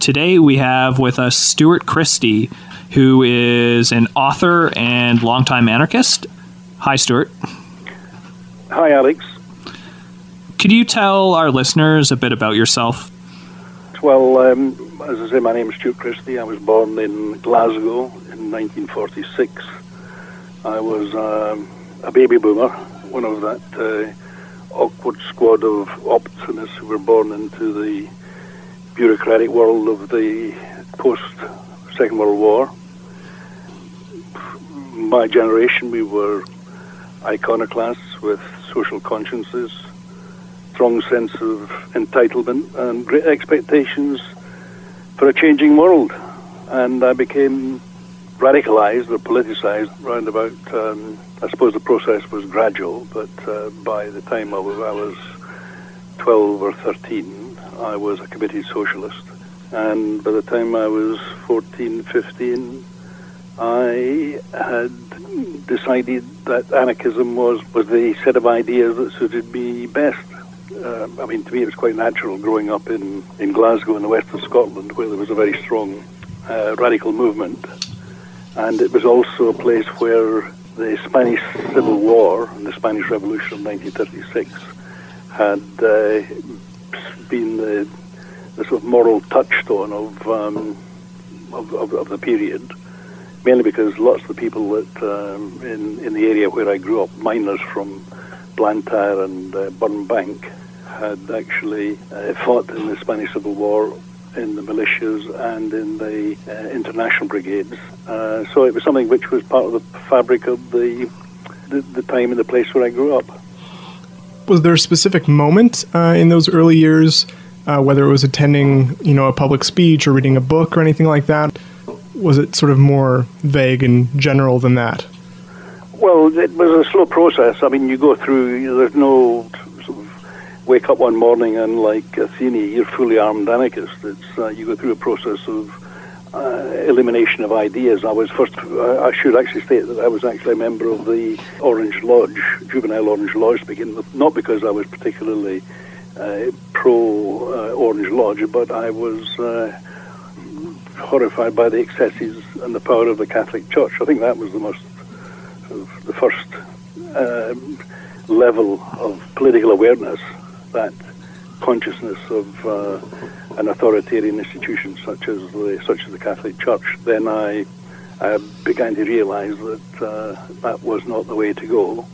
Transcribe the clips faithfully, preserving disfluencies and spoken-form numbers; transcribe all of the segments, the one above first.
Today we have with us Stuart Christie, who is an author and longtime anarchist. Hi, Stuart. Hi, Alex. Could you tell our listeners a bit about yourself? Well, um, as I say, my name is Stuart Christie. I was born in Glasgow in nineteen forty-six. I was um, a baby boomer, one of that uh, awkward squad of opportunists who were born into the bureaucratic world of the post-Second World War. My generation, we were iconoclasts with social consciences, strong sense of entitlement and great expectations for a changing world. And I became radicalized or politicized round about, um, I suppose the process was gradual, but uh, by the time I was, I was twelve or thirteen, I was a committed socialist. And by the time I was fourteen, fifteen, I had decided that anarchism was, was the set of ideas that suited me best. Uh, I mean, to me it was quite natural growing up in, in Glasgow in the west of Scotland, where there was a very strong uh, radical movement. And it was also a place where the Spanish Civil War and the Spanish Revolution of nineteen thirty-six had uh, been the, the sort of moral touchstone of, um, of, of of the period, mainly because lots of the people that um, in, in the area where I grew up, miners from Blantyre and uh, Burnbank, had actually uh, fought in the Spanish Civil War in the militias and in the uh, international brigades. Uh, so it was something which was part of the fabric of the, the, the time and the place where I grew up. Was there a specific moment uh, in those early years, uh, whether it was attending, you know, a public speech or reading a book or anything like that? Was it sort of more vague and general than that? Well, it was a slow process. I mean, you go through, you know, there's no sort of wake up one morning and like Athene, you're fully armed anarchist. It's uh, you go through a process of uh, elimination of ideas. I was first, uh, I should actually state that I was actually a member of the Orange Lodge, Juvenile Orange Lodge to begin with, not because I was particularly uh, pro-Orange uh, Lodge, but I was uh, horrified by the excesses and the power of the Catholic Church. I think that was the most, sort of, the first um, level of political awareness, that consciousness of uh, an authoritarian institution such as the such as the Catholic Church. Then I, I began to realise that uh, that was not the way to go,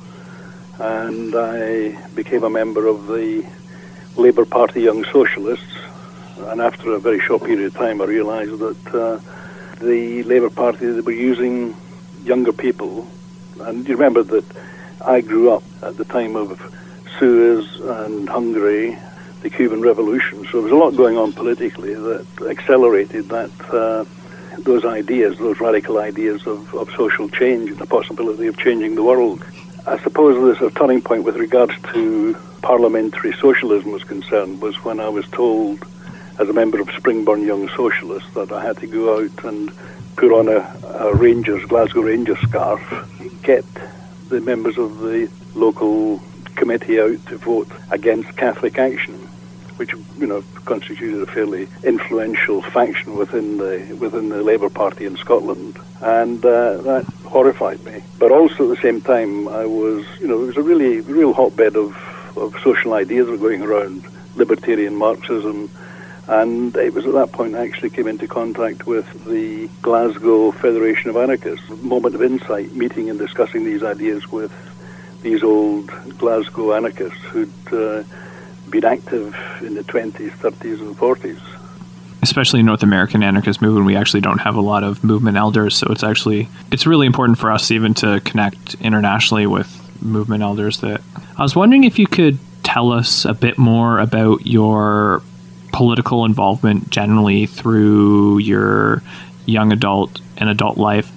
and I became a member of the Labour Party Young Socialists. And after a very short period of time, I realised that uh, the Labour Party, they were using younger people. And you remember that I grew up at the time of Suez and Hungary, the Cuban Revolution. So there was a lot going on politically that accelerated that uh, those ideas, those radical ideas of, of social change and the possibility of changing the world. I suppose there's a turning point with regards to parliamentary socialism was concerned was when I was told, as a member of Springburn Young Socialists, that I had to go out and put on a, a Rangers, Glasgow Rangers scarf, get the members of the local committee out to vote against Catholic Action, which, you know, constituted a fairly influential faction within the within the Labour Party in Scotland, and uh, that horrified me. But also at the same time, I was, you know, it was a really real hotbed of, of social ideas were going around, libertarian Marxism, and it was at that point I actually came into contact with the Glasgow Federation of Anarchists, a moment of insight, meeting and discussing these ideas with these old Glasgow anarchists who'd uh, been active in the twenties, thirties and forties. Especially in North American anarchist movement, we actually don't have a lot of movement elders, so it's actually, it's really important for us even to connect internationally with movement elders. That I was wondering if you could tell us a bit more about your political involvement generally through your young adult and adult life.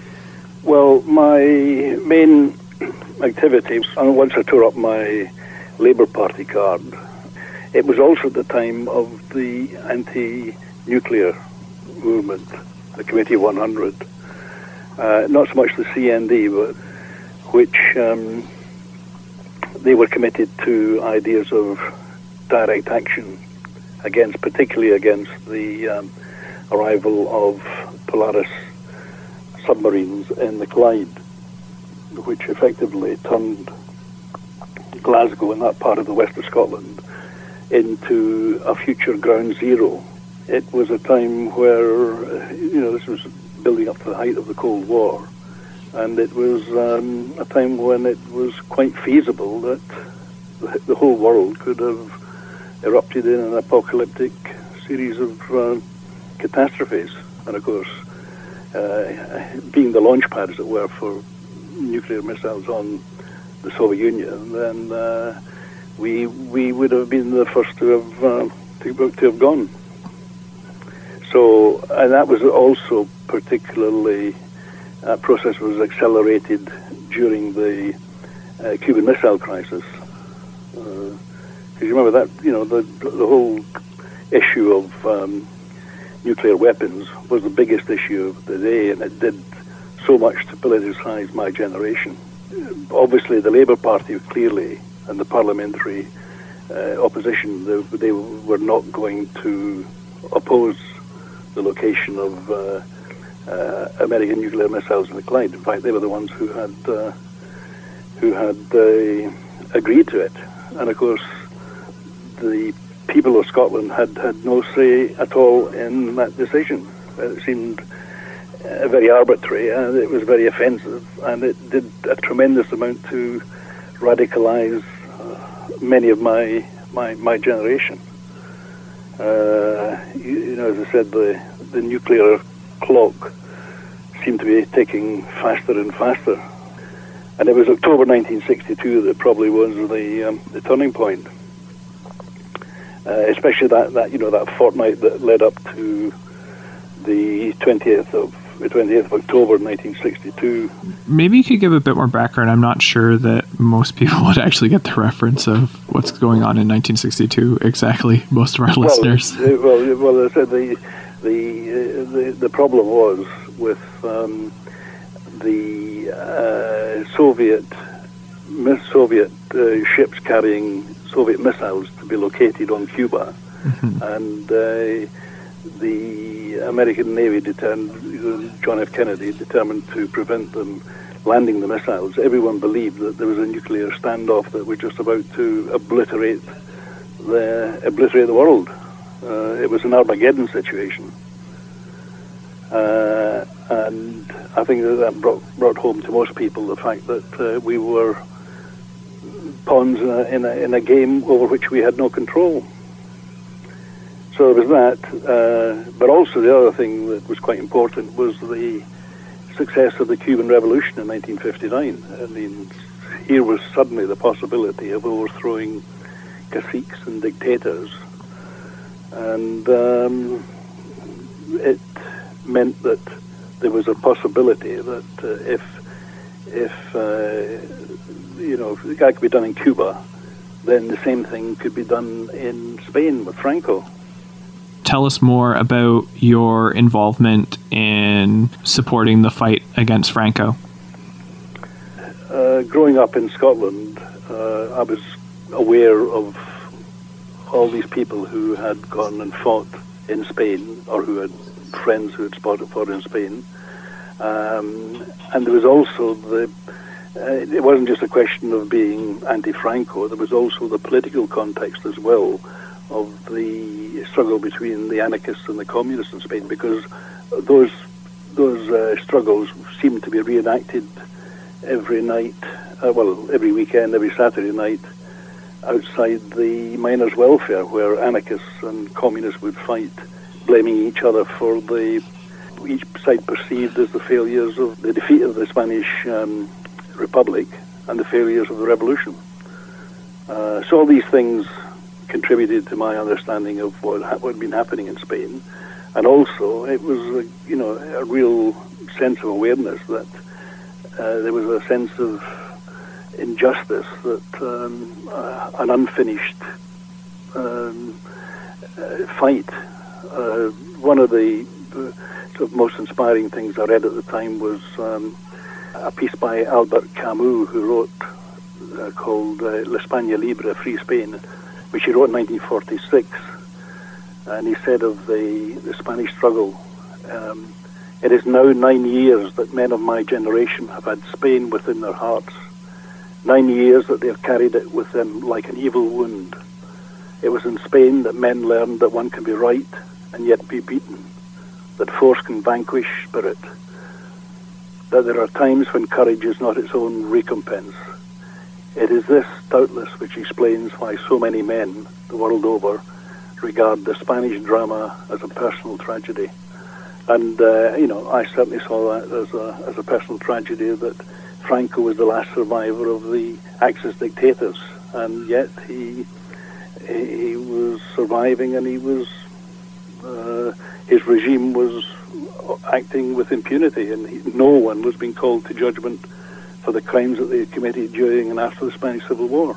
Well, my main activities, and once I tore up my Labour Party card, it was also at the time of the anti-nuclear movement, the Committee one hundred. Uh, not so much the C N D, but which um, they were committed to ideas of direct action against, particularly against the um, arrival of Polaris submarines in the Clyde, which effectively turned Glasgow and that part of the west of Scotland into a future ground zero. It was a time where, you know, this was building up to the height of the Cold War, and it was um, a time when it was quite feasible that the whole world could have erupted in an apocalyptic series of uh, catastrophes. And of course, uh, being the launch pad, as it were, for nuclear missiles on the Soviet Union, then uh, we we would have been the first to have uh, to, to have gone. So, and that was also particularly, that process was accelerated during the uh, Cuban Missile Crisis. Because uh, you remember that, you know, the the whole issue of um, nuclear weapons was the biggest issue of the day, and it did so much to politicize my generation. Obviously, the Labour Party clearly, and the parliamentary uh, opposition, they, they were not going to oppose the location of uh, uh, American nuclear missiles in the Clyde. In fact, they were the ones who had uh, who had uh, agreed to it. And of course, the people of Scotland had, had no say at all in that decision. It seemed uh, very arbitrary, and it was very offensive, and it did a tremendous amount to radicalize uh, many of my my, my generation. Uh, you, you know, as I said, the the nuclear clock seemed to be ticking faster and faster, and it was October nineteen sixty-two that probably was the um, the turning point. Uh, especially that, that you know that fortnight that led up to the twentieth of twentieth of October nineteen sixty-two. Maybe you could give a bit more background. I'm not sure that most people would actually get the reference of what's going on in nineteen sixty-two exactly. Most of our well, listeners. Uh, well, well, I said the the uh, the the problem was with um, the uh, Soviet Soviet uh, ships carrying Soviet missiles to be located on Cuba, mm-hmm. and uh, the American Navy determined, John F. Kennedy determined to prevent them landing the missiles. Everyone believed that there was a nuclear standoff that was just about to obliterate the obliterate the world. Uh, it was an Armageddon situation, uh, and I think that, that brought brought home to most people the fact that uh, we were pawns in a, in, a, in a game over which we had no control. So there was that, uh, but also the other thing that was quite important was the success of the Cuban Revolution in nineteen fifty-nine. I mean, here was suddenly the possibility of overthrowing caciques and dictators, and um, it meant that there was a possibility that uh, if if uh, you know, if that could be done in Cuba, then the same thing could be done in Spain with Franco. Tell us more about your involvement in supporting the fight against Franco. Uh, growing up in Scotland, uh, I was aware of all these people who had gone and fought in Spain, or who had friends who had fought in Spain. Um, and there was also the Uh, it wasn't just a question of being anti-Franco. There was also the political context as well of the struggle between the anarchists and the communists in Spain, because those those uh, struggles seemed to be reenacted every night, uh, well, every weekend, every Saturday night, outside the miners' welfare, where anarchists and communists would fight, blaming each other for the each side perceived as the failures of the defeat of the Spanish Um, Republic and the failures of the revolution. Uh, so all these things contributed to my understanding of what, ha- what had been happening in Spain, and also it was a, you know a real sense of awareness that uh, there was a sense of injustice, that um, uh, an unfinished um, uh, fight. Uh, one of the uh, sort of most inspiring things I read at the time was Um, a piece by Albert Camus, who wrote uh, called uh, L'Espagne Libre, Free Spain, which he wrote in nineteen forty-six. and he said of the, the Spanish struggle, um, "It is now nine years that men of my generation have had Spain within their hearts. Nine years that they have carried it with them like an evil wound. It was in Spain that men learned that one can be right and yet be beaten, that force can vanquish spirit, that there are times when courage is not its own recompense. It is this, doubtless, which explains why so many men, the world over, regard the Spanish drama as a personal tragedy." And, uh, you know, I certainly saw that as a, as a personal tragedy, that Franco was the last survivor of the Axis dictators, and yet he he was surviving, and he was uh, his regime was acting with impunity, and he, no one was being called to judgment for the crimes that they committed during and after the Spanish Civil War.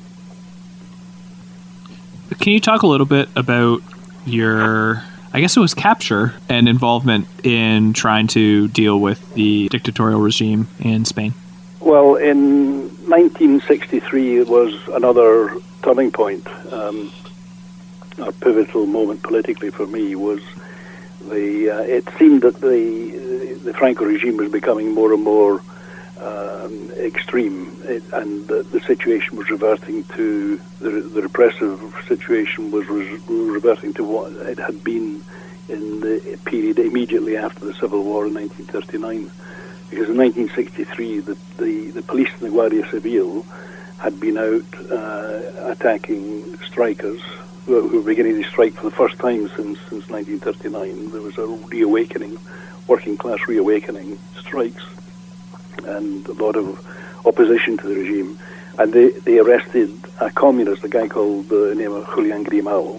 Can you talk a little bit about your, I guess it was capture and involvement in trying to deal with the dictatorial regime in Spain? Well, in nineteen sixty-three, it was another turning point. Um, a pivotal moment politically for me was the. Uh, it seemed that the the Franco regime was becoming more and more um, extreme, it, and the, the situation was reverting to the, the repressive situation was re- reverting to what it had been in the period immediately after the Civil War in nineteen thirty-nine. Because in nineteen sixty-three, the, the, the police and the Guardia Civil had been out uh, attacking strikers who were beginning to strike for the first time since since nineteen thirty-nine. There was a reawakening, working class reawakening, strikes, and a lot of opposition to the regime. And they, they arrested a communist, a guy called the uh, name of Julian Grimal,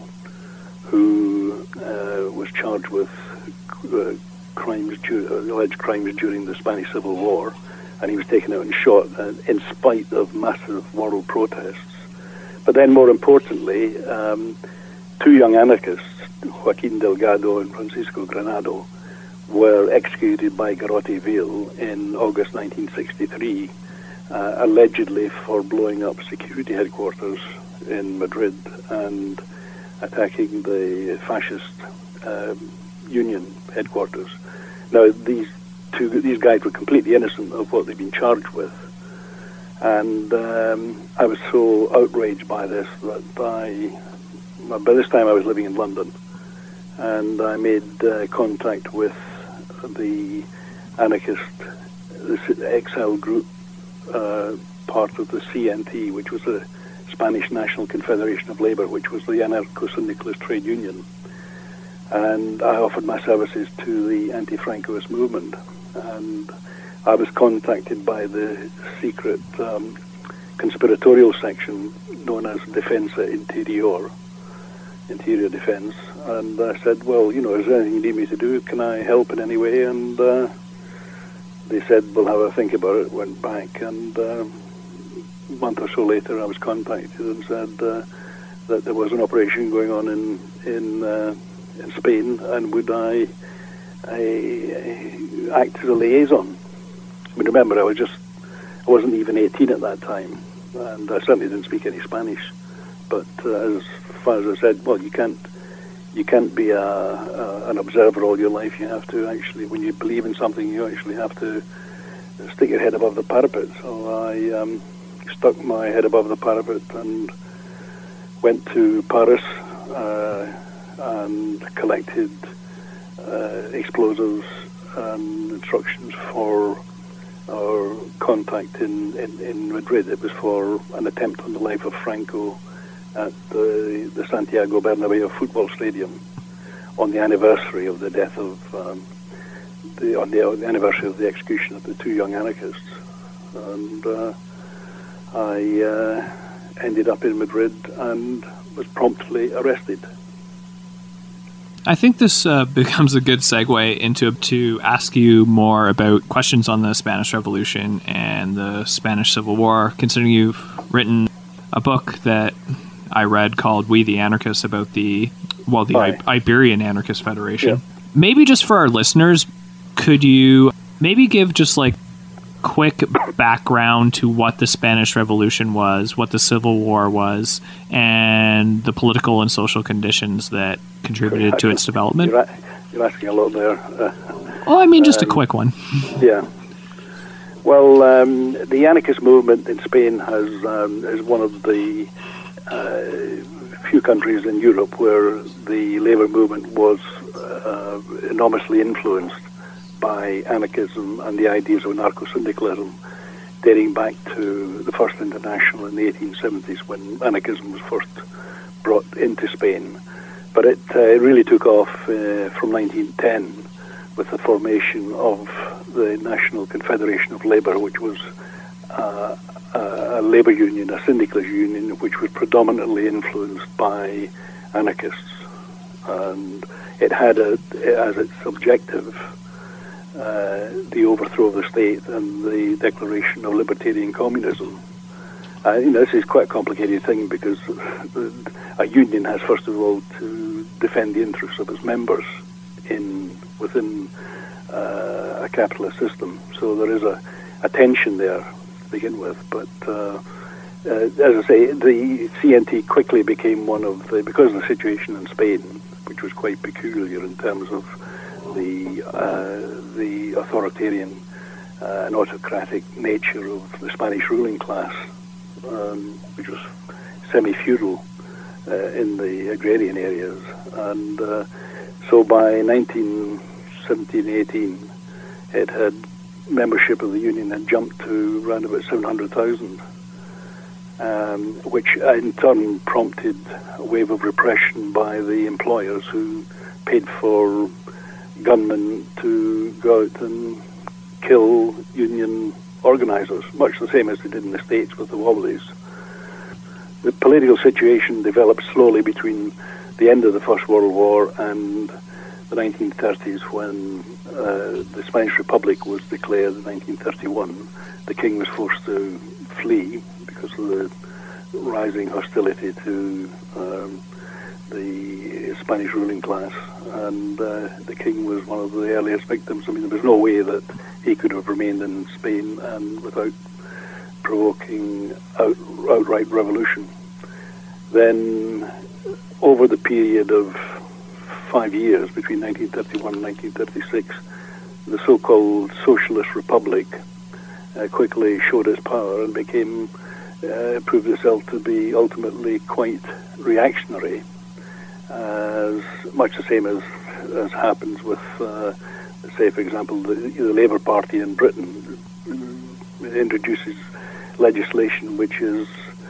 who uh, was charged with uh, crimes, alleged crimes during the Spanish Civil War, and he was taken out and shot uh, in spite of massive world protests. But then, more importantly, um, two young anarchists, Joaquin Delgado and Francisco Granado, were executed by Garrote Ville in August nineteen sixty-three, uh, allegedly for blowing up security headquarters in Madrid and attacking the fascist uh, union headquarters. Now, these two these guys were completely innocent of what they'd been charged with, and um, I was so outraged by this that I, by this time I was living in London, and I made uh, contact with the anarchist, the Exile group, uh, part of the C N T, which was the Spanish National Confederation of Labour, which was the anarcho-syndicalist trade union. And I offered my services to the anti-Francoist movement. And I was contacted by the secret um, conspiratorial section known as Defensa Interior, Interior Defense. And I said, well, you know, is there anything you need me to do? Can I help in any way? And uh, they said, we'll have a think about it. Went back, and uh, a month or so later I was contacted and said uh, that there was an operation going on in in uh, in Spain, and would I, I act as a liaison? I mean, remember, I was just, I wasn't even eighteen at that time, and I certainly didn't speak any Spanish. But uh, as far as I said, well, you can't, you can't be a, a, an observer all your life. You have to actually, when you believe in something, you actually have to stick your head above the parapet. So I um, stuck my head above the parapet and went to Paris. Uh, and collected uh, explosives and instructions for our contact in, in, in Madrid. It was for an attempt on the life of Franco at the, the Santiago Bernabeu football stadium on the anniversary of the death of, um, the, on the, on the anniversary of the execution of the two young anarchists. And uh, I uh, ended up in Madrid and was promptly arrested. I think this uh, becomes a good segue into to ask you more about questions on the Spanish Revolution and the Spanish Civil War, considering you've written a book that I read called We the Anarchists about the, well, the I- Iberian Anarchist Federation. Yeah. Maybe just for our listeners, could you maybe give just like quick background to what the Spanish Revolution was, what the Civil War was, and the political and social conditions that contributed to its development? You're, you're asking a lot there. Uh, oh, I mean, just um, a quick one. Yeah. Well, um, the anarchist movement in Spain has um, is one of the uh, few countries in Europe where the labor movement was uh, enormously influenced by anarchism and the ideas of anarcho-syndicalism, dating back to the First International in the eighteen seventies when anarchism was first brought into Spain. But it uh, really took off uh, from nineteen ten with the formation of the National Confederation of Labour, which was uh, a labour union, a syndicalist union, which was predominantly influenced by anarchists. And it had a, as its objective uh, the overthrow of the state and the declaration of libertarian communism. Uh, you know, this is quite a complicated thing because a union has, first of all, to defend the interests of its members in within uh, a capitalist system. So there is a, a tension there to begin with. But uh, uh, as I say, the C N T quickly became one of the, because of the situation in Spain, which was quite peculiar in terms of the uh, the authoritarian uh, and autocratic nature of the Spanish ruling class, um, which was semi-feudal uh, in the agrarian areas. And uh, so by nineteen seventeen eighteen, it had membership of the union had jumped to around about seven hundred thousand, um, which in turn prompted a wave of repression by the employers who paid for gunmen to go out and kill union organizers, much the same as they did in the States with the Wobblies. The political situation developed slowly between the end of the First World War and the nineteen thirties, when uh, the Spanish Republic was declared in nineteen thirty-one. The king was forced to flee because of the rising hostility to um, the Spanish ruling class, and uh, the king was one of the earliest victims. I mean, there was no way that he could have remained in Spain and without provoking out, outright revolution. Then, over the period of five years, between nineteen thirty-one and nineteen thirty-six, the so-called Socialist Republic uh, quickly showed its power and became, uh, proved itself to be ultimately quite reactionary, as much the same as, as happens with, uh, say, for example, the, the Labour Party in Britain introduces legislation which is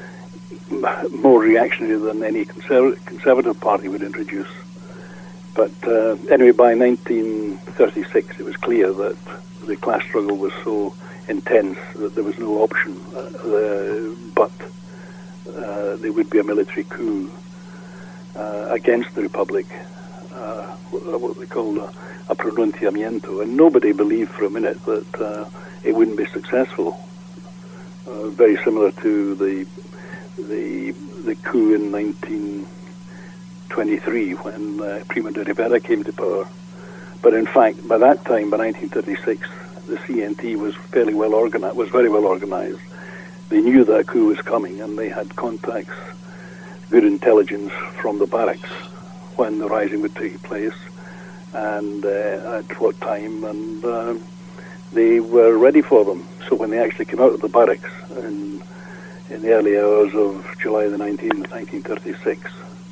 more reactionary than any conserv- conservative party would introduce. But uh, anyway, by nineteen thirty-six, it was clear that the class struggle was so intense that there was no option uh, but uh, there would be a military coup uh, against the Republic, uh, what they called a, a pronunciamiento, and nobody believed for a minute that uh, it wouldn't be successful. Uh, very similar to the the the coup in nineteen twenty-three when uh, Primo de Rivera came to power. But in fact, by that time, by nineteen thirty-six, the C N T was fairly well organized. Was very well organized. They knew that a coup was coming, and they had contacts, good intelligence from the barracks when the rising would take place, and uh, at what time, and uh, they were ready for them. So when they actually came out of the barracks in, in the early hours of July the nineteenth, nineteen thirty-six,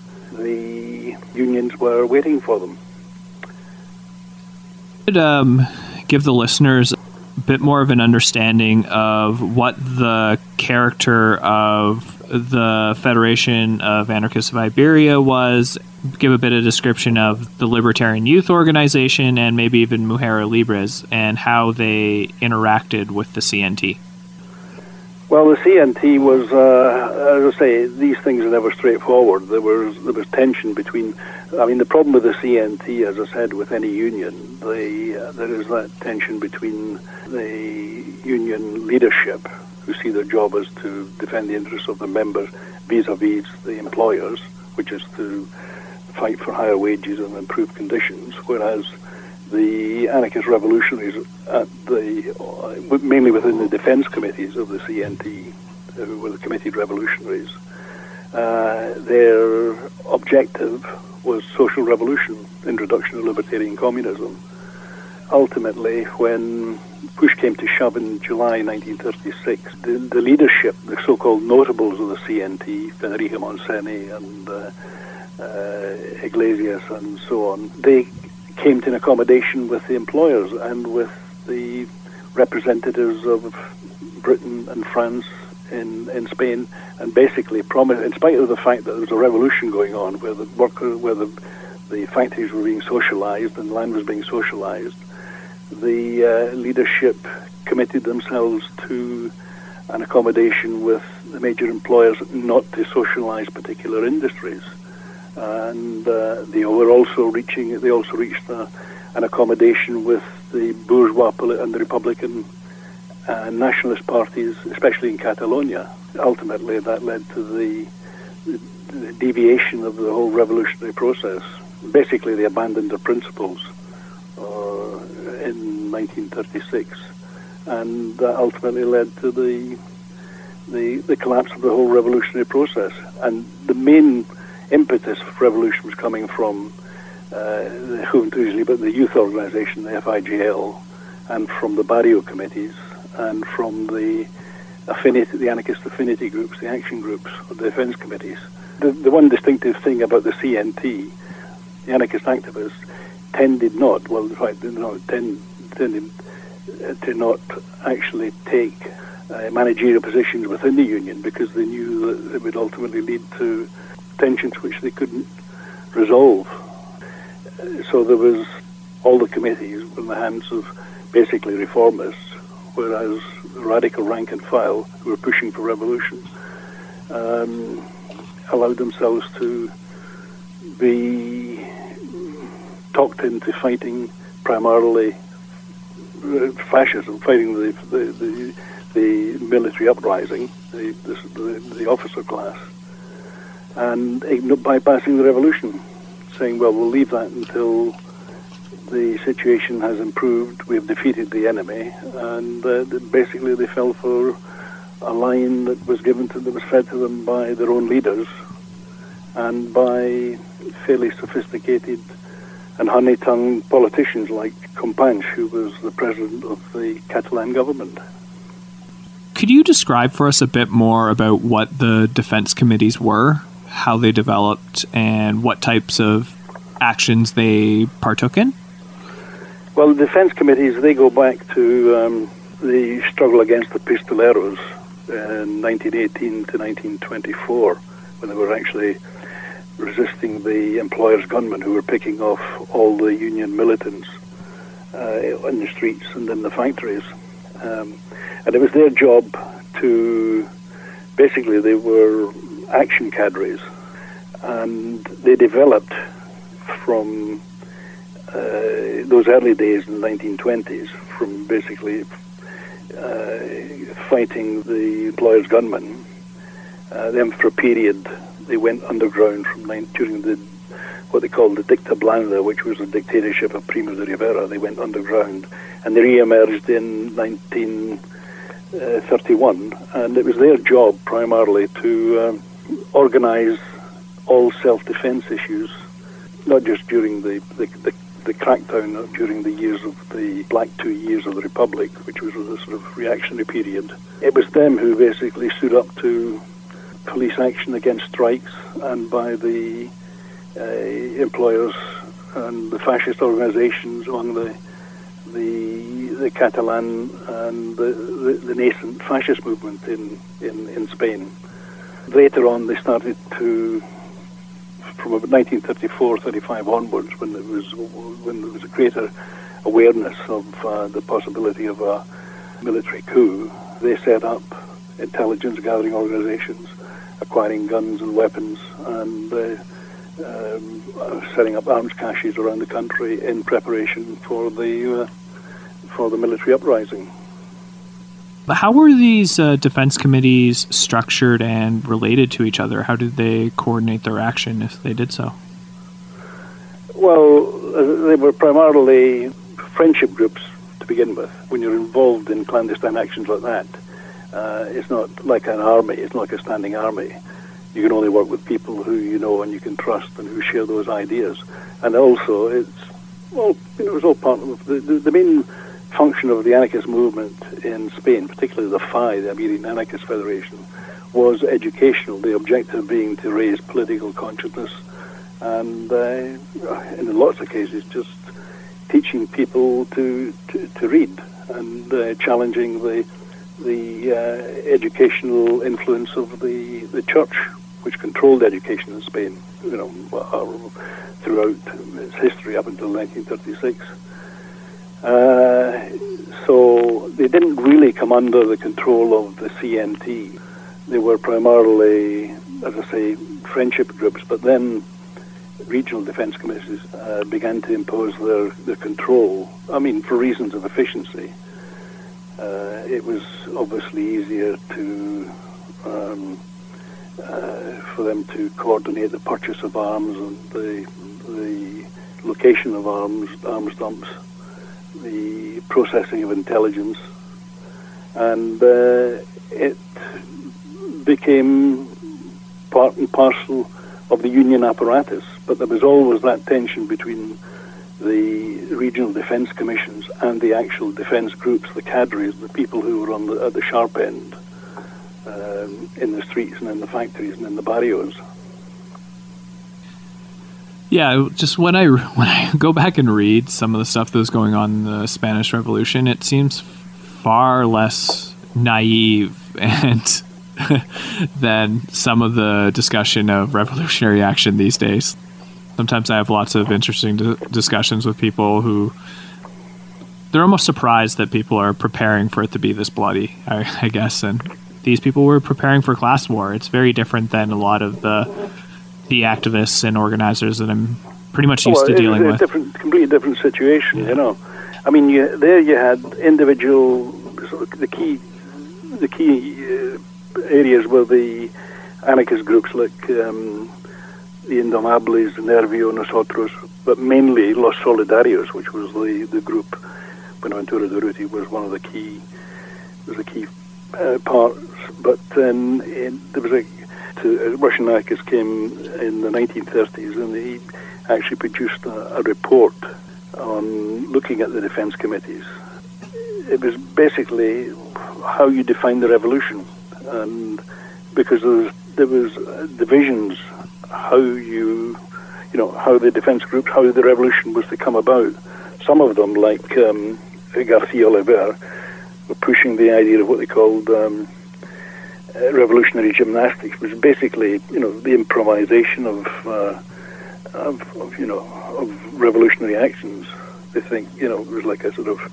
the unions were waiting for them. Could um, give the listeners a bit more of an understanding of what the character of the Federation of Anarchists of Iberia was, give a bit of description of the Libertarian Youth Organization and maybe even Mujeres Libres and how they interacted with the C N T. Well, the C N T was, uh, as I say, these things are never straightforward. There was there was tension between. I mean, the problem with the C N T, as I said, with any union, the, uh, there is that tension between the union leadership, who see their job as to defend the interests of their members, vis-a-vis the employers, which is to fight for higher wages and improved conditions, whereas the anarchist revolutionaries, at the uh, mainly within the defence committees of the C N T, who were the committed revolutionaries, uh, their objective was social revolution, introduction of libertarian communism. Ultimately, when push came to shove in July nineteen thirty-six, the, the leadership, the so-called notables of the C N T, Federico Montseny and uh, uh, Iglesias and so on, they came to an accommodation with the employers and with the representatives of Britain and France in, in Spain, and basically promised, in spite of the fact that there was a revolution going on where the workers, where the, the factories were being socialized and land was being socialized, the uh, leadership committed themselves to an accommodation with the major employers not to socialize particular industries. And uh, they were also reaching, they also reached a, an accommodation with the bourgeois and the Republican uh, nationalist parties, especially in Catalonia. Ultimately, that led to the, the deviation of the whole revolutionary process. Basically, they abandoned their principles uh, in nineteen thirty-six, and that ultimately led to the, the the collapse of the whole revolutionary process. And the main impetus for revolution was coming from uh, the Juventudes Libres, the youth organization, the F I G L, and from the Barrio committees, and from the affinity, the anarchist affinity groups, the action groups, or the defense committees. The, the one distinctive thing about the C N T, the anarchist activists, tended not, well, in fact, not, tend, tended to not actually take uh, managerial positions within the union, because they knew that it would ultimately lead to tensions which they couldn't resolve. So there was, all the committees were in the hands of basically reformists, whereas the radical rank and file who were pushing for revolution um, allowed themselves to be talked into fighting primarily fascism, fighting the the, the, the military uprising, the, the, the officer class, and bypassing the revolution, saying, well, we'll leave that until the situation has improved, we've defeated the enemy, and uh, basically they fell for a line that was given to them, was fed to them by their own leaders and by fairly sophisticated and honey-tongued politicians like Companys, who was the president of the Catalan government. Could you describe for us a bit more about what the defense committees were, how they developed, and what types of actions they partook in? Well, the defense committees, they go back to um, the struggle against the pistoleros in nineteen eighteen to nineteen twenty-four, when they were actually resisting the employers' gunmen who were picking off all the union militants uh, in the streets and in the factories. Um, and it was their job to, basically they were action cadres, and they developed from uh, those early days in the nineteen twenties, from basically uh, fighting the employers' gunmen. Uh, then for a period they went underground from nine, during the what they called the Dicta Blanda, which was the dictatorship of Primo de Rivera. They went underground, and they re-emerged in nineteen thirty-one, and it was their job primarily to um, organize all self-defense issues, not just during the, the, the, the crackdown, not during the years of the Black Two Years of the Republic, which was a sort of reactionary period. It was them who basically stood up to police action against strikes, and by the uh, employers and the fascist organizations among the the, the Catalan and the, the, the nascent fascist movement in, in, in Spain. Later on, they started to, from about nineteen thirty-four thirty-five onwards, when there was when there was a greater awareness of uh, the possibility of a military coup, they set up intelligence gathering organizations, acquiring guns and weapons, and uh, um, setting up arms caches around the country in preparation for the uh, for the military uprising. How were these uh, defense committees structured and related to each other? How did they coordinate their action if they did so? Well, they were primarily friendship groups to begin with. When you're involved in clandestine actions like that, uh, it's not like an army. It's not like a standing army. You can only work with people who you know and you can trust and who share those ideas. And also, it's well, you know, it's all part of the, the, the main function of the anarchist movement in Spain, particularly the F A I, the Iberian Anarchist Federation, was educational. The objective being to raise political consciousness, and uh, in lots of cases, just teaching people to to, to read and uh, challenging the the uh, educational influence of the the church, which controlled education in Spain, you know, throughout its history up until nineteen thirty-six. Uh, so they didn't really come under the control of the C N T. They were primarily, as I say, friendship groups, but then regional defense committees uh, began to impose their, their control, I mean, for reasons of efficiency. Uh, it was obviously easier to um, uh, for them to coordinate the purchase of arms and the the location of arms, arms dumps, the processing of intelligence, and uh, it became part and parcel of the union apparatus. But there was always that tension between the regional defence commissions and the actual defence groups, the cadres, the people who were on the, at the sharp end, um, in the streets and in the factories and in the barrios. Yeah, just when I when I go back and read some of the stuff that was going on in the Spanish Revolution, it seems far less naive and than some of the discussion of revolutionary action these days. Sometimes I have lots of interesting d- discussions with people who they're almost surprised that people are preparing for it to be this bloody, I, I guess. And these people were preparing for class war. It's very different than a lot of the the activists and organizers that I'm pretty much used well, to dealing it's a with. Different, completely different situation, yeah. You know. I mean, you, there you had individual, sort of the key, the key uh, areas were the anarchist groups like um, the Indomables, Nervio, Nosotros, but mainly Los Solidarios, which was the, the group. Buenaventura Durruti was one of the key, was a key uh, parts. But then in, there was a to, uh, Russian anarchists came in the nineteen thirties, and he actually produced a, a report on looking at the defense committees. It was basically how you define the revolution, and because there was, there was divisions, how you, you know, how the defense groups, how the revolution was to come about. Some of them, like um, Garcia Oliver, were pushing the idea of what they called um, uh, revolutionary gymnastics, which is basically, you know, the improvisation of, uh, of, of, you know, of revolutionary actions. They think, you know, it was like a sort of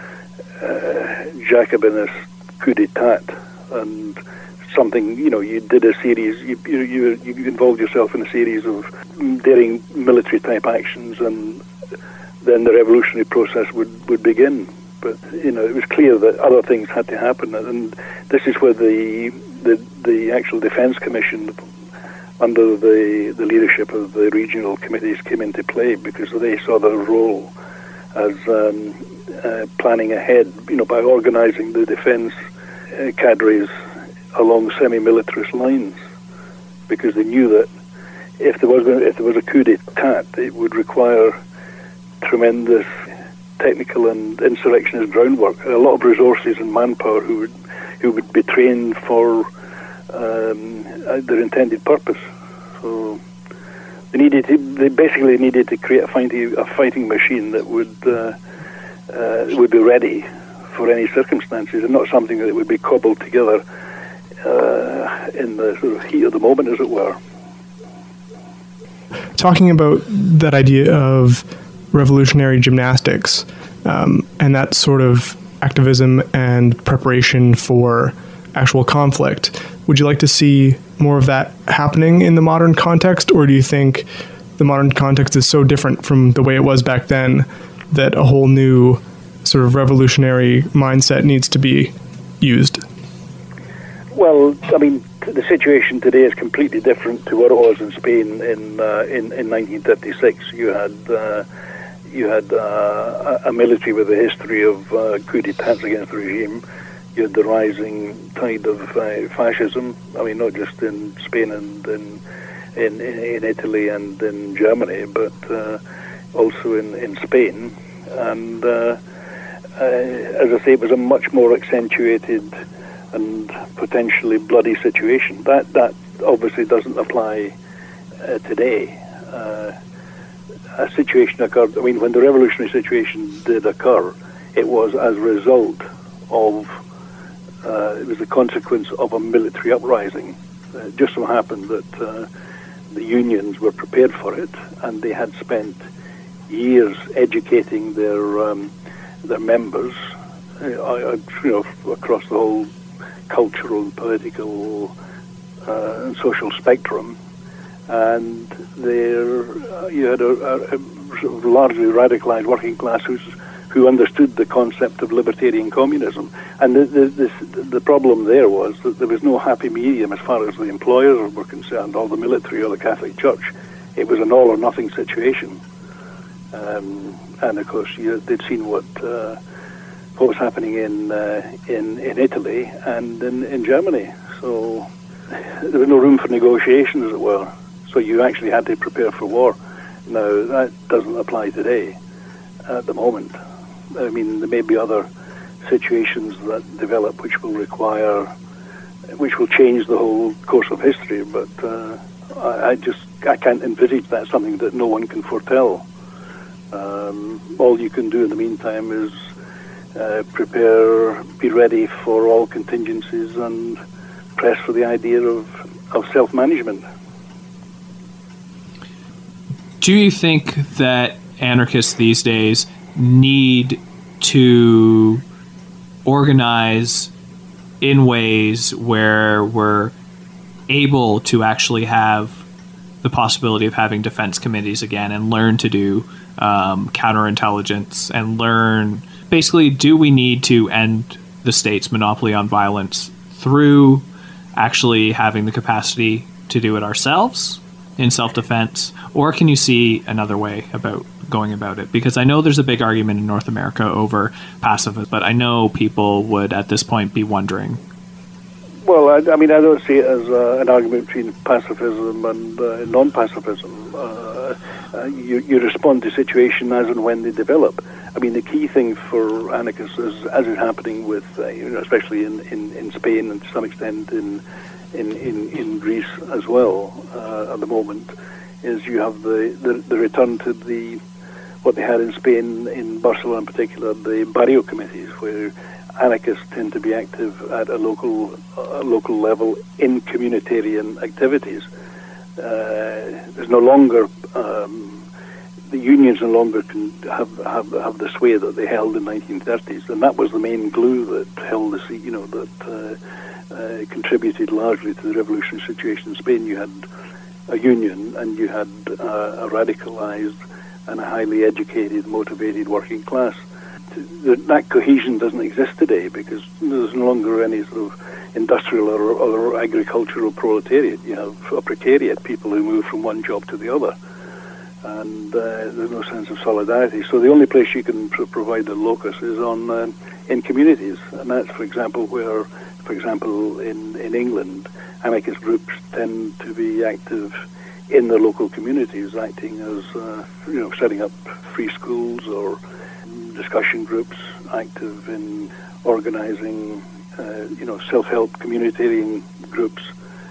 uh, Jacobinist coup d'etat, and something, you know, you did a series, you, you you you involved yourself in a series of daring military type actions, and then the revolutionary process would, would begin. But, you know, it was clear that other things had to happen, and this is where the the, the actual Defence Commission, under the, the leadership of the regional committees, came into play, because they saw their role as um, uh, planning ahead, you know, by organising the defence uh, cadres along semi-militarist lines, because they knew that if there was if there was a coup d'etat, it would require tremendous technical and insurrectionist groundwork, a lot of resources and manpower who would who would be trained for um, their intended purpose. So they needed to, they basically needed to create a fighting a fighting machine that would uh, uh, would be ready for any circumstances, and not something that would be cobbled together uh, in the sort of heat of the moment, as it were. Talking about that idea of revolutionary gymnastics um, and that sort of activism and preparation for actual conflict, would you like to see more of that happening in the modern context, or do you think the modern context is so different from the way it was back then that a whole new sort of revolutionary mindset needs to be used? Well, I mean, the situation today is completely different to what it was in Spain in uh, in, in nineteen thirty-six. You had uh, you had uh, a military with a history of uh, coup d'etats against the regime. You had the rising tide of uh, fascism. I mean, not just in Spain and in in, in Italy and in Germany, but uh, also in, in Spain. And uh, uh, as I say, it was a much more accentuated and potentially bloody situation. That that obviously doesn't apply uh, today. Uh, a situation occurred. I mean, when the revolutionary situation did occur, it was as a result of uh, it was the consequence of a military uprising. Uh, it just so happened that uh, the unions were prepared for it, and they had spent years educating their um, their members, uh, you know, across the whole cultural and political uh, and social spectrum, and there uh, you had a, a, a sort of largely radicalized working class who's, who understood the concept of libertarian communism. And the, the, this, the problem there was that there was no happy medium as far as the employers were concerned, or the military or the Catholic Church. It was an all-or-nothing situation. Um, and of course, you, they'd seen what uh, what was happening in uh, in in Italy and in, in Germany. So there was no room for negotiation, as it were. So you actually had to prepare for war. Now that doesn't apply today. At the moment, I mean, there may be other situations that develop which will require, which will change the whole course of history. But uh, I, I just I can't envisage that something that no one can foretell. Um, all you can do in the meantime is uh, prepare, be ready for all contingencies, and press for the idea of, of self-management. Do you think that anarchists these days need to organize in ways where we're able to actually have the possibility of having defense committees again and learn to do um, counterintelligence and learn, basically, do we need to end the state's monopoly on violence through actually having the capacity to do it ourselves in self-defense, or can you see another way about going about it? Because I know there's a big argument in North America over pacifism, but I know people would at this point be wondering. Well, I, I mean, I don't see it as uh, an argument between pacifism and uh, non-pacifism. Uh, uh, you, you respond to situation as and when they develop. I mean, the key thing for anarchists, is, as is happening with, uh, you know, especially in, in, in Spain and to some extent in in, in, in Greece as well uh, at the moment, is you have the, the, the return to the what they had in Spain, in Barcelona in particular, the barrio committees, where anarchists tend to be active at a local a local level in communitarian activities. Uh, there's no longer um, the unions no longer can have, have have the sway that they held in the nineteen thirties, and that was the main glue that held the you know that uh, uh, contributed largely to the revolutionary situation in Spain. You had a union, and you had uh, a radicalized and a highly educated, motivated working class. That cohesion doesn't exist today because there's no longer any sort of industrial or, or agricultural proletariat. You have a precariat, people who move from one job to the other, and uh, there's no sense of solidarity. So the only place you can pr- provide the locus is on uh, in communities, and that's, for example, where, for example, in, in England, anarchist groups tend to be active in the local communities, acting as, uh, you know, setting up free schools or discussion groups, active in organizing, uh, you know, self-help communitarian groups,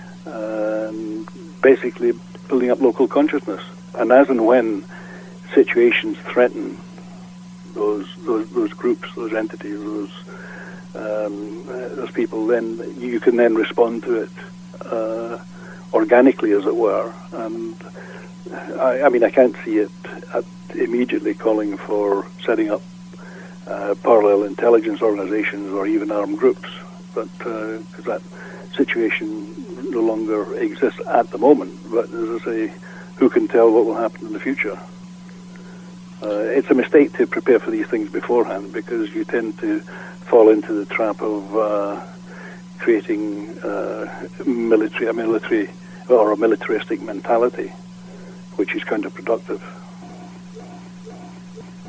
and basically building up local consciousness. And as and when situations threaten those those, those groups, those entities, those um, uh, those people, then you can then respond to it uh, organically, as it were. And I, I mean, I can't see it at immediately calling for setting up uh, parallel intelligence organizations or even armed groups, but because uh, that situation no longer exists at the moment. But as I say, who can tell what will happen in the future? Uh, it's a mistake to prepare for these things beforehand, because you tend to fall into the trap of uh, creating uh, military, a military or a militaristic mentality, which is counterproductive.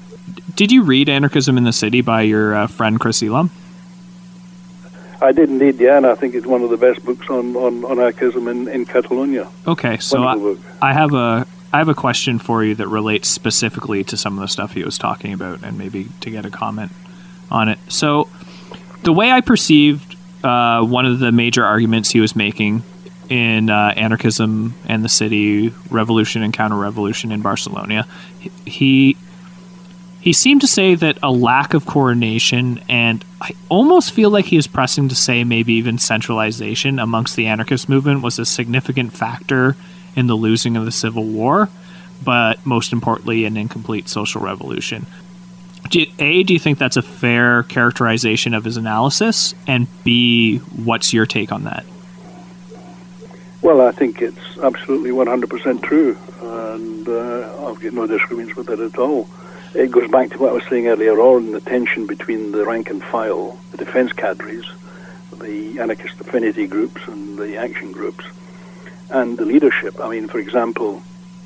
Did you read Anarchism in the City by your uh, friend Chris Elam? I did indeed, yeah, and I think it's one of the best books on, on, on anarchism in, in Catalonia. Okay, so I, I have a I have a question for you that relates specifically to some of the stuff he was talking about, and maybe to get a comment on it. So, the way I perceived uh, one of the major arguments he was making in uh, Anarchism and the City, Revolution and Counter-Revolution in Barcelona, he he seemed to say that a lack of coordination, and I almost feel like he was pressing to say maybe even centralization amongst the anarchist movement was a significant factor in the losing of the Civil War, but most importantly, an incomplete social revolution. Do you, A, do you think that's a fair characterization of his analysis? And B, what's your take on that? Well, I think it's absolutely one hundred percent true, and uh, I've got no disagreements with it at all. It goes back to what I was saying earlier on, the tension between the rank and file, the defence cadres, the anarchist affinity groups and the action groups, and the leadership. I mean, for example,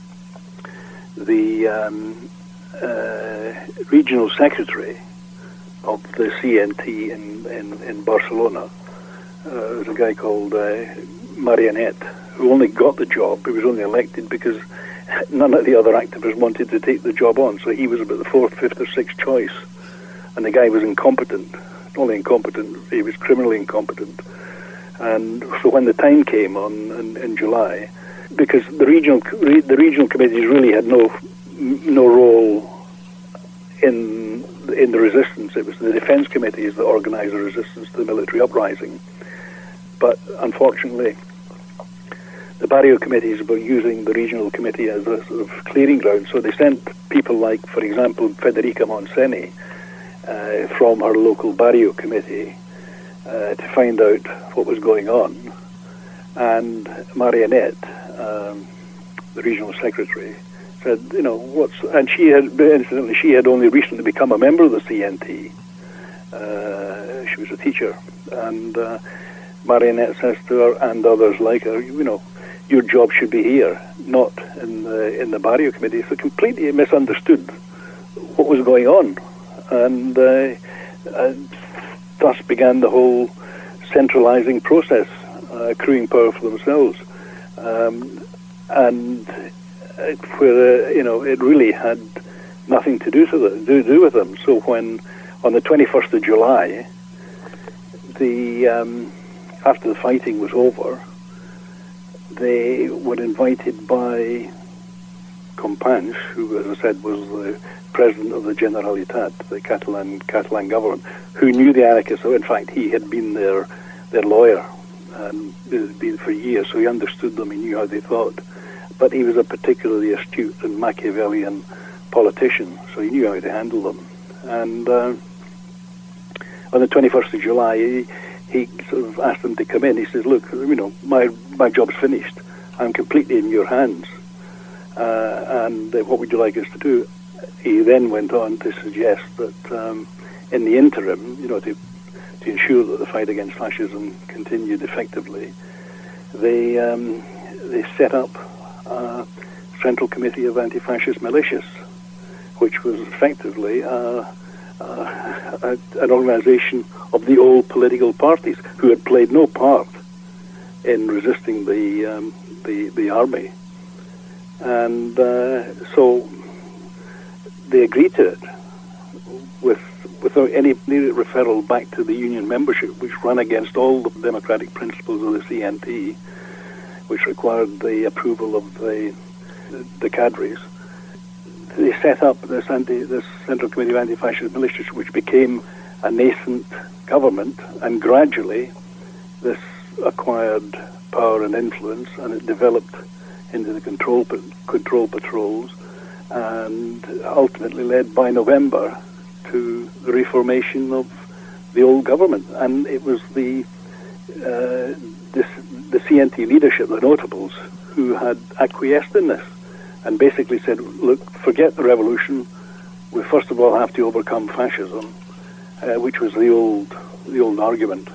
the um, uh, regional secretary of the C N T in, in, in Barcelona uh, was a guy called uh, Marionette, who only got the job. He was only elected because none of the other activists wanted to take the job on, so he was about the fourth, fifth or sixth choice. And the guy was incompetent. Not only incompetent, he was criminally incompetent. And so when the time came on in, in July, because the regional the regional committees really had no no role in in the resistance. It was the defence committees that organised the resistance to the military uprising. But unfortunately, the barrio committees were using the regional committee as a sort of clearing ground. So they sent people like, for example, Federica Monseni uh, from her local barrio committee uh, to find out what was going on. And Marionette, um, the regional secretary, said, you know, what's... And she had, incidentally, she had only recently become a member of the C N T. Uh, she was a teacher. And uh, Marionette says to her, and others like her, you know, your job should be here, not in the in the barrio committee. So completely misunderstood what was going on, and uh, uh, thus began the whole centralizing process, uh, accruing power for themselves, um, and it, where uh, you know it really had nothing to do to them, do, do with them. So when on the twenty-first of July, the um, after the fighting was over, they were invited by Companys, who, as I said, was the president of the Generalitat, the Catalan Catalan government, who knew the anarchists. In fact, he had been their their lawyer, and it had been for years, so he understood them, he knew how they thought. But he was a particularly astute and Machiavellian politician, so he knew how to handle them. And uh, on the twenty-first of July, he, he sort of asked them to come in. He says, look, you know, my, my job's finished. I'm completely in your hands. Uh, and uh, what would you like us to do? He then went on to suggest that um, in the interim, you know, to, to ensure that the fight against fascism continued effectively, they, um, they set up a Central Committee of Anti-Fascist Militias, which was effectively uh, uh, an organization of the old political parties who had played no part in resisting the um, the, the army, and uh, so they agreed to it with without any referral back to the union membership, which ran against all the democratic principles of the C N T, which required the approval of the the cadres. They set up this, anti, this Central Committee of Anti-Fascist Militias, which became a nascent government, and gradually this acquired power and influence, and it developed into the control control patrols, and ultimately led by November to the reformation of the old government. And it was the uh, this, the C N T leadership, the notables, who had acquiesced in this, and basically said, look, forget the revolution. We first of all have to overcome fascism, uh, which was the old the old argument.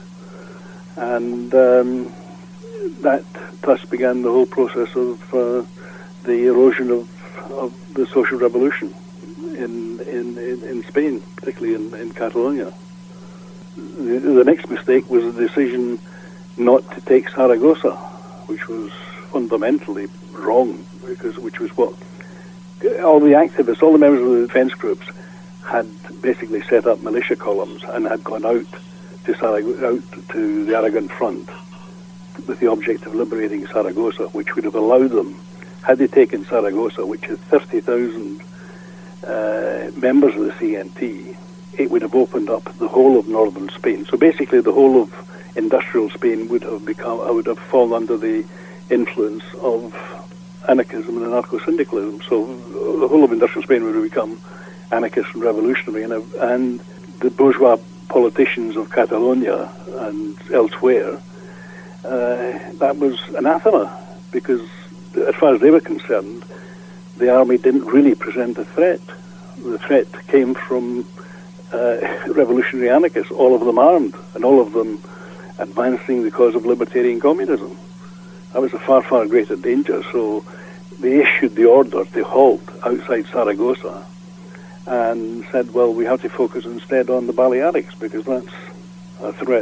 And um, that thus began the whole process of uh, the erosion of, of the social revolution in in, in, in Spain, particularly in, in Catalonia. The, the next mistake was the decision not to take Saragossa, which was fundamentally wrong, because which was what all the activists, all the members of the defence groups had basically set up militia columns and had gone out to Sarag- out to the Aragon front with the object of liberating Saragossa, which would have allowed them, had they taken Saragossa, which had thirty thousand uh, members of the C N T, it would have opened up the whole of northern Spain. So basically the whole of industrial Spain would have become, I would have fallen under the influence of anarchism and anarcho-syndicalism. So the whole of industrial Spain would have become anarchist and revolutionary, and, and the bourgeois politicians of Catalonia and elsewhere, uh, that was anathema, because as far as they were concerned, the army didn't really present a threat. The threat came from uh, revolutionary anarchists, all of them armed, and all of them advancing the cause of libertarian communism. That was a far, far greater danger. So they issued the order to halt outside Saragossa and said, well, we have to focus instead on the Balearics, because that's a threat.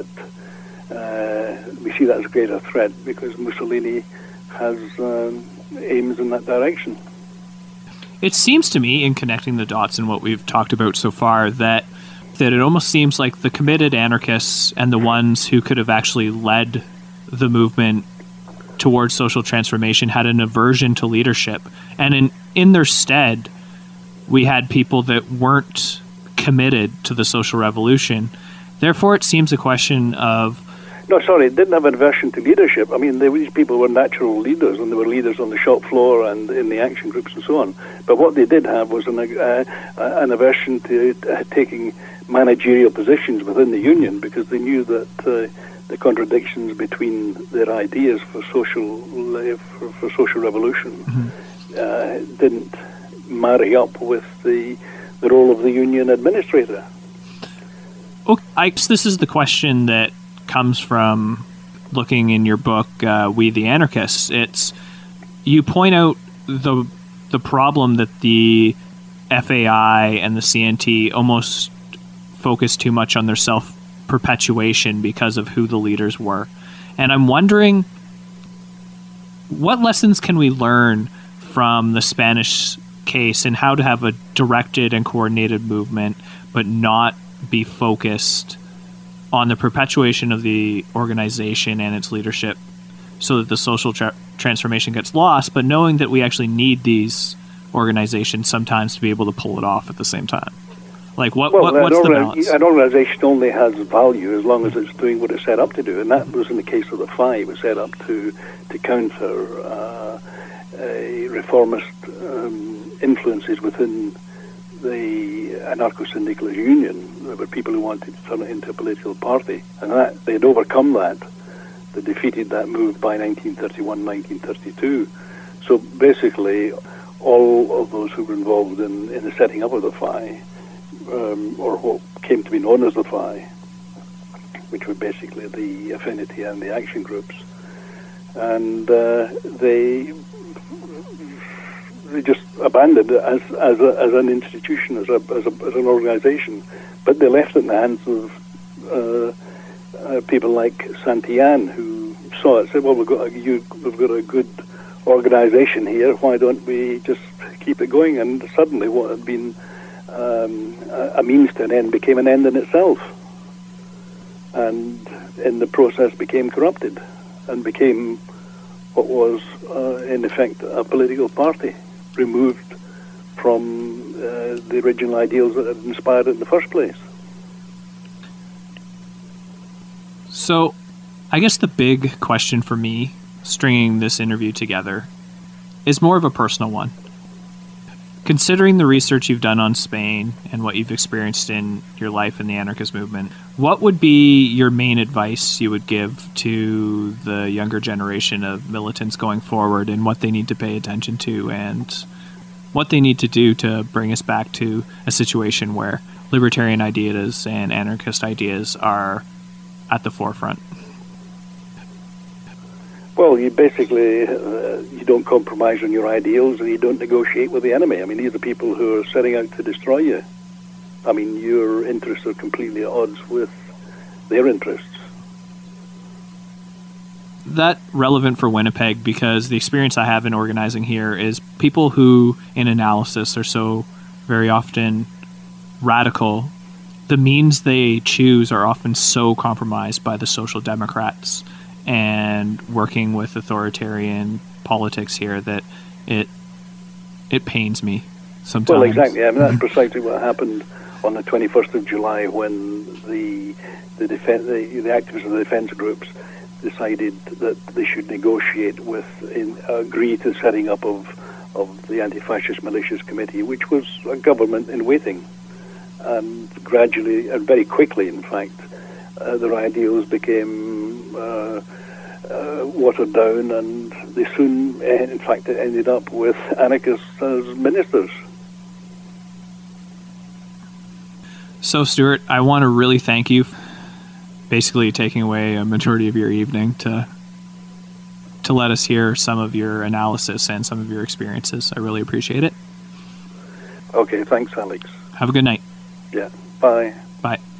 Uh, we see that as a greater threat because Mussolini has um, aims in that direction. It seems to me, in connecting the dots in what we've talked about so far, that that it almost seems like the committed anarchists and the ones who could have actually led the movement towards social transformation had an aversion to leadership. And in, in their stead, we had people that weren't committed to the social revolution. Therefore, it seems a question of... No, sorry, it didn't have an aversion to leadership. I mean, they, these people were natural leaders, and they were leaders on the shop floor and in the action groups and so on. But what they did have was an, uh, an aversion to uh, taking managerial positions within the union, because they knew that uh, the contradictions between their ideas for social uh, for, for social revolution mm-hmm. uh, didn't marry up with the the role of the union administrator. Okay, I guess this is the question that comes from looking in your book, uh, We the Anarchists. It's you point out the the problem that the F A I and the C N T almost focus too much on their self-perpetuation because of who the leaders were. And I'm wondering, what lessons can we learn from the Spanish case and how to have a directed and coordinated movement but not be focused on the perpetuation of the organization and its leadership so that the social tra- transformation gets lost, but knowing that we actually need these organizations sometimes to be able to pull it off at the same time? Like, what, well, what what's orga- the balance? An organization only has value as long as it's doing what it's set up to do, and that was in the case of the F I. It was set up to, to counter uh, a reformist um, influences within the anarcho-syndicalist union. There were people who wanted to turn it into a political party, and that they had overcome that. They defeated that move by nineteen thirty-one, nineteen thirty-two. So basically, all of those who were involved in, in the setting up of the F I, um, or what came to be known as the F I, which were basically the affinity and the action groups, and uh, they they just abandoned it as as, a, as an institution, as a, as a as an organization, but they left it in the hands of uh, uh, people like Santillan, who saw it, said, "Well, we've got a, you, we've got a good organization here. Why don't we just keep it going?" And suddenly, what had been um, a, a means to an end became an end in itself, and in the process became corrupted, and became what was, uh, in effect, a political party, removed from uh, the original ideals that had inspired it in the first place. So, I guess the big question for me, stringing this interview together, is more of a personal one. Considering the research you've done on Spain and what you've experienced in your life in the anarchist movement, what would be your main advice you would give to the younger generation of militants going forward and what they need to pay attention to and what they need to do to bring us back to a situation where libertarian ideas and anarchist ideas are at the forefront? Well, you basically, uh, you don't compromise on your ideals and you don't negotiate with the enemy. I mean, these are people who are setting out to destroy you. I mean, your interests are completely at odds with their interests. That relevant for Winnipeg because the experience I have in organizing here is people who, in analysis, are so very often radical. The means they choose are often so compromised by the Social Democrats and working with authoritarian politics here that it it pains me sometimes. Well, exactly. I mean, that's precisely what happened on the twenty-first of July when the the, defen- the the activists of the defence groups decided that they should negotiate with, in, agree to setting up of of the Anti-Fascist Militias Committee, which was a government in waiting. And gradually, and very quickly, in fact, uh, their ideals became uh, uh, watered down, and they soon, in fact, ended up with anarchists as ministers. So, Stuart, I want to really thank you for basically taking away a majority of your evening to to let us hear some of your analysis and some of your experiences. I really appreciate it. Okay, thanks, Alex. Have a good night. Yeah, bye. Bye.